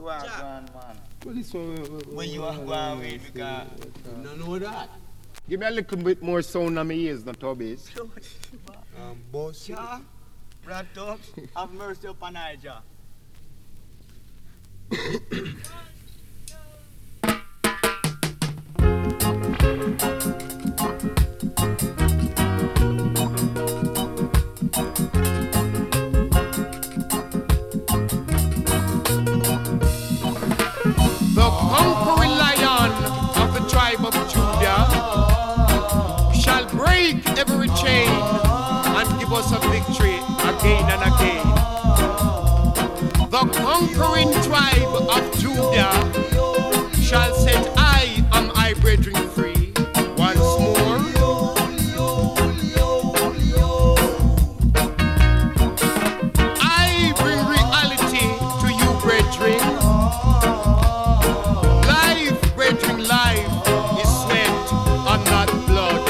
Wagwan, man. Well, this one, When you are going with, because You don't know that. give me a little bit more sound on my ears, not to bass. Boss. Jah, Brad Tubbs, have mercy upon Niger. The conquering lion of the tribe of Judah shall break every chain and give us a victory again and again. The conquering tribe of Judah shall set I brethren free once more. I bring reality to you, brethren. Life, brethren, life is sweat and not blood.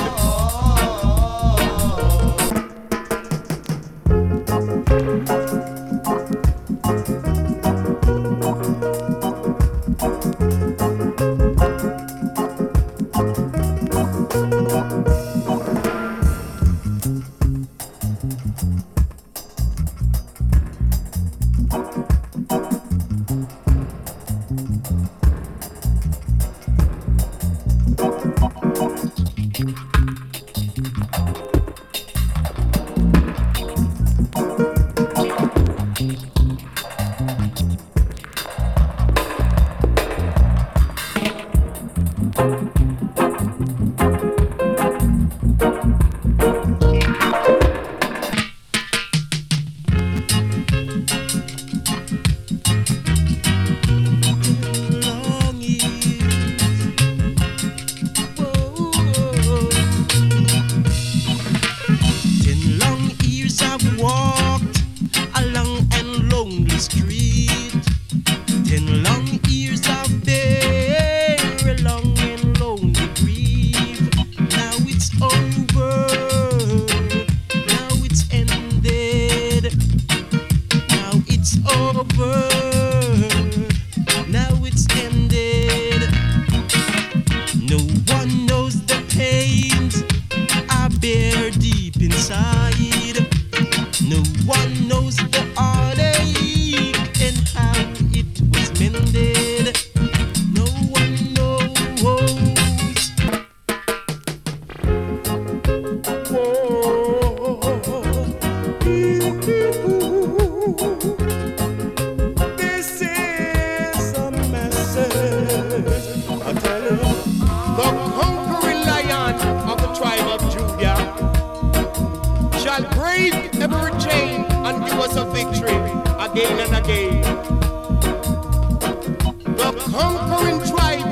Again and again. The conquering tribe